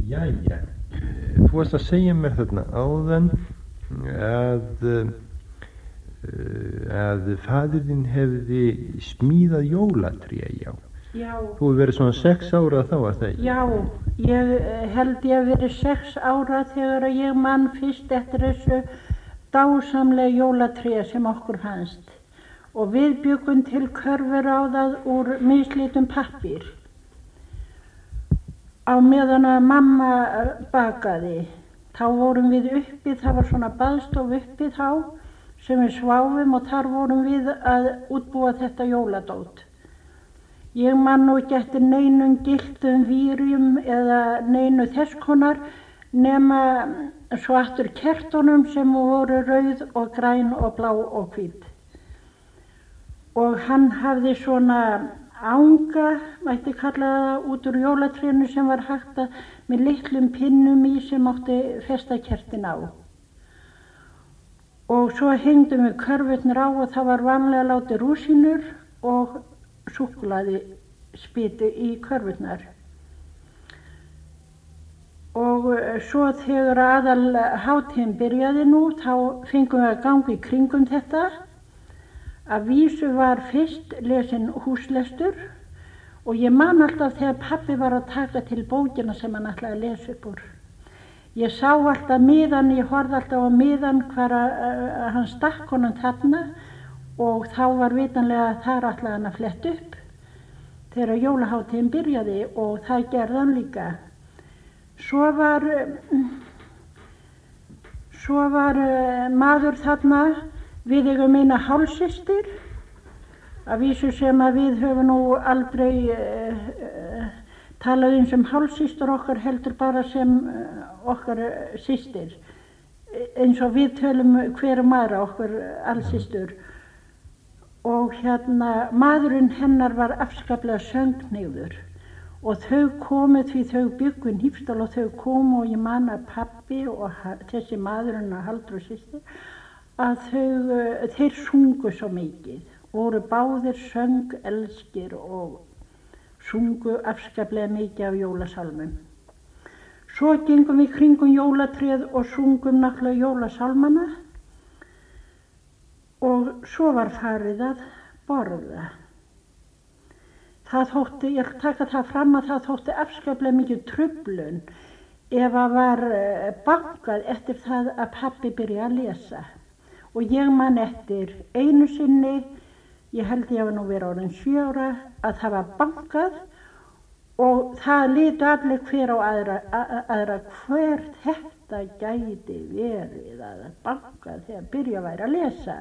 Jæja, þú varst að segja mér þarna áðan að fadir þinn hefði smíðað jólatré, já. Já. Þú hefur verið svona 6 ára þá, að það? Já, ég held ég hef verið 6 ára þegar ég man fyrst eftir þessu dásamlega jólatré sem okkur fannst. Og við bjuggum til körfur á það úr mislitum pappír. Á meðan að mamma bakaði, þá vorum við uppi, það var svona baðstof uppi þá sem við sváfum og þar vorum við að útbúa þetta jóladót. Ég man nú ekki eftir neinum gylltum vírjum eða neinu þess konar nema svo aftur kertunum sem voru rauð og græn og blá og hvít. Og hann hafði svona anga, mætti kalla það, út úr jólatrénu sem var hægt að með litlum pinnum í sem átti festa kertin á. Og svo hengdum við körfurnar á og það var vanlega látið rúsínur og súkkulaði spiti í körfurnar. Og svo þegar aðal hátíðin byrjaði nú, þá fengum við að ganga í kringum þetta. Að vísu var fyrst lesin húslestur og ég man alltaf þegar pabbi var að taka til bókina sem hann ætlaði að lesa upp úr. Ég sá alltaf miðan, ég horfði alltaf á miðan hvar hann stakk honum þarna og þá var vitanlega þar ætlaði hann að fletta upp þegar jólahátíðin byrjaði og það gerði hann líka. Svo var maður þarna, við eigum eina hálfsystir, að vísu sem að við höfum nú aldrei talað sem hálfsystur okkar, heldur bara sem okkar systir, eins og við tölum hver maður okkar allsystur. Og maðurinn hennar var afskaplega söngneyður og þau komu því þau bjuggu í Hnífsdal og þau komu og ég man að pabbi og þessi maðurinn og Halldór systir að þeir sungu svo mikið, voru báðir söngelskir og sungu afskaplega mikið af jólasálmum. Svo gengum við kringum jólatréð og sungum náttúrulega jólasálmana og svo var farið að borða. Það þótti, ég taka það fram að það þótti afskaplega mikið truflun ef að var bankað eftir það að pabbi byrja að lesa. Og ég man eftir einu sinni, ég held ég hafi nú verið orðin 7 ára, að það var bankað og það litu allir hver á aðra hver þetta gæti verið að bankað þegar byrja væri að lesa.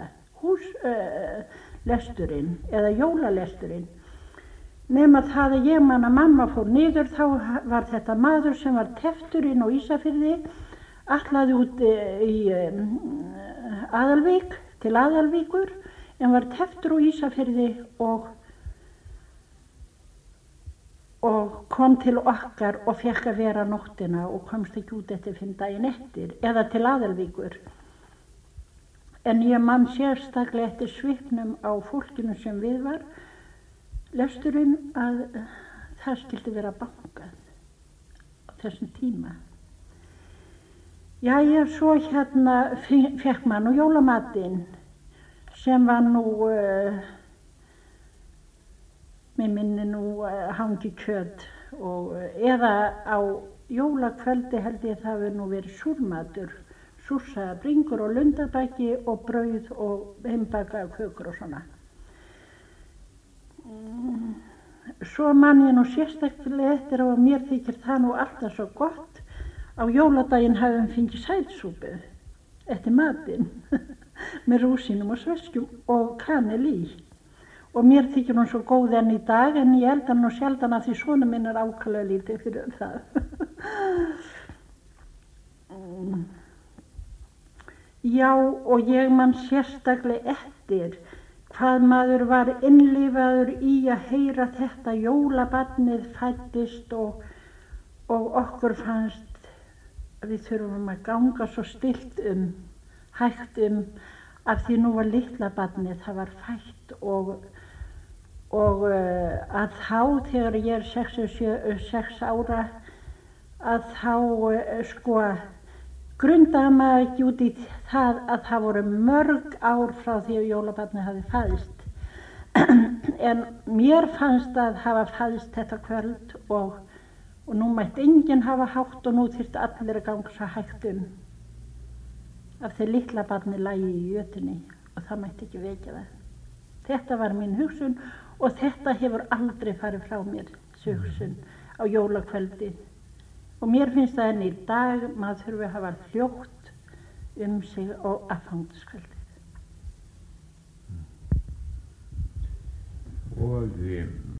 Lesturinn eða jólalesturinn, nema það að ég man að mamma fór niður, þá var þetta maður sem var teftur inn á Ísafirði, ætlaði út í Aðalvík, til Aðalvíkur, en var teftur á Ísafirði og kom til okkar og fékk að vera nóttina og komst ekki út eftir 5 daginn eftir, eða til Aðalvíkur. En ég man sérstaklega eftir svipnum á fólkinu sem við var, lesturinn, að það skildi vera bankað á þessum tíma. Jæja, svo fekk maður nú jólamatinn sem var nú, mér minni nú hangikjöt eða á jólakvöldi held ég það hafi nú verið súrmatur. Súrsaða bringur og lundabæki og brauð og heimbakaða kökur og svona. Svo man ég nú sérstaklega eftir og mér þykir það nú alltaf svo gott. Á jóladaginn hafðum fengið sælsúpu eftir matinn með rúsínum og sveskjum og kanil í. Og mér þykir hún svo góð enn í dag en ég held hann nú sjaldan að því svona minn ákaflega lítið fyrir það. Já, og ég man sérstaklega eftir hvað maður var innlifaður í að heyra þetta jólabarnið fæddist og okkur fannst að við þurfum að ganga svo stillt hægt af því nú var litla barnið, það var fætt og að þá þegar ég er 6 ára að þá sko grundaði maður ekki út í það að það voru mörg ár frá því að jólabarnið hafði fæðst. En mér fannst að hafa fæðst þetta kvöld og nú mætti enginn hafa hátt og nú þyrfti allir að ganga svo hægt af því litla barni lægi í jötunni og það mætti ekki vekja það. Þetta var mín hugsun og þetta hefur aldrei farið frá mér, þessi hugsun á jólakvöldi. Og mér finnst það enn í dag, maður þurfi að hafa hljótt sig á aðfangadagskvöldið. Og